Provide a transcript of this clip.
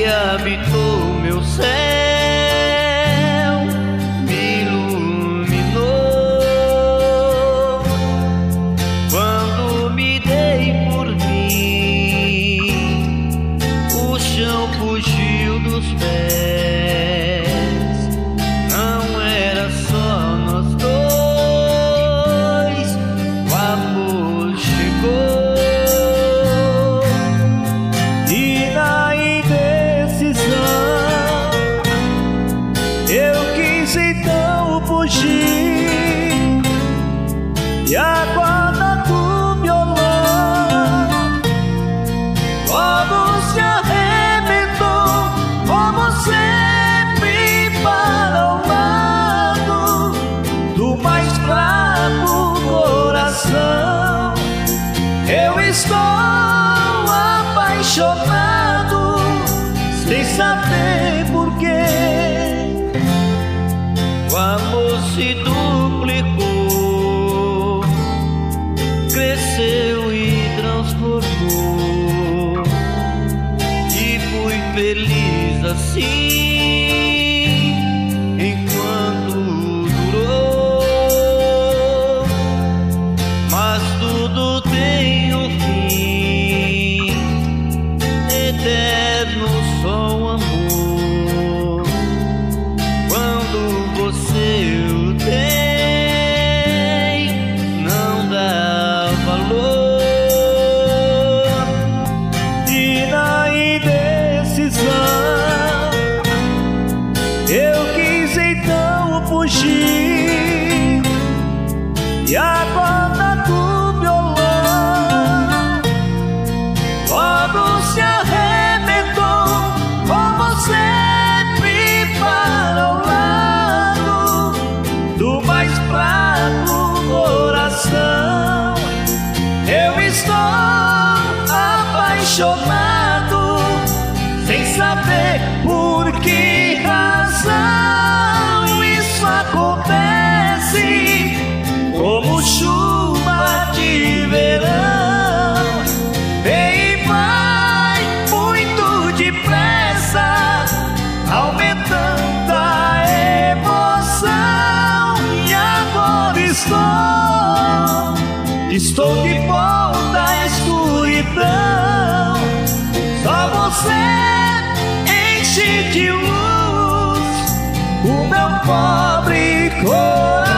habitou meu céu, me iluminou. Quando me dei por mim, o chão fugiu dos pés. Não era só nós dois, o amor chegou. Então fugir e a corda do violão logo se arrebentou, como sempre, para o lado do mais fraco coração. Eu estou apaixonado sem saber porquê. O amor se duplicou, cresceu e transformou, e fui feliz assim enquanto durou. Mas tudo tem um fim, eterno só o amor. Você o tem, não dá valor. E na indecisão eu quis então fugir e a corda do violão logo se arrebentou, como sempre, para o mais fraco coração. Eu estou apaixonado sem saber por que razão isso acontece, como chuva de verão. Vem e vai muito depressa, aumentando a emoção. Estou de volta à escuridão. Só você enche de luz o meu pobre coração.